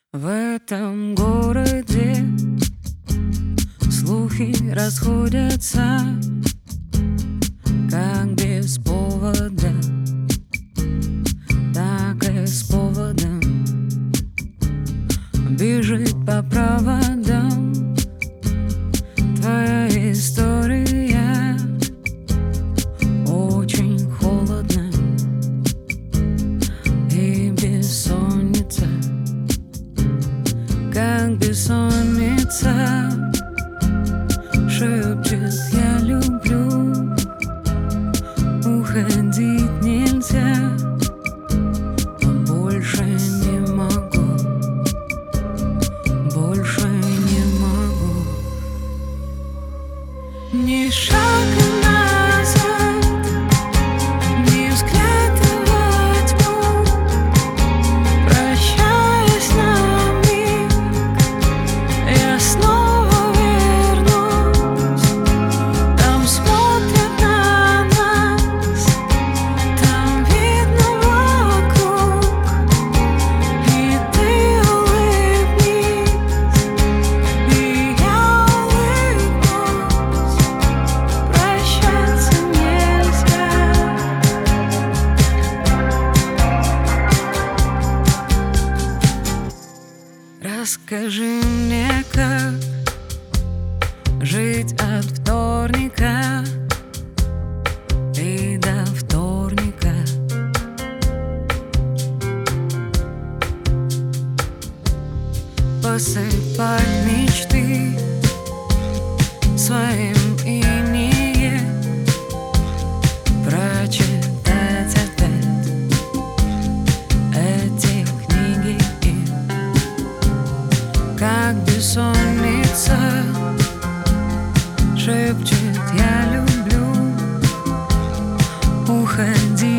В этом городе слухи расходятся, как без повода, так и с поводом. Бежит по проводам твоя история. Очень холодно и бессонница, как бессонница, шепчет: я люблю, уходить нельзя, но больше не могу, больше не могу. Ни шага назад, ни взгляда во тьму. Прощаясь на миг, я снова вернусь. Там смотрят на нас, там видно вокруг. И ты улыбнись, и я улыбнусь. Прощаться нельзя. Расскажи мне, как жить от вторника и до вторника. Посыпать мечты своим именем, прочитать опять эти книги, как бессонница, шепчет: я люблю, уходи.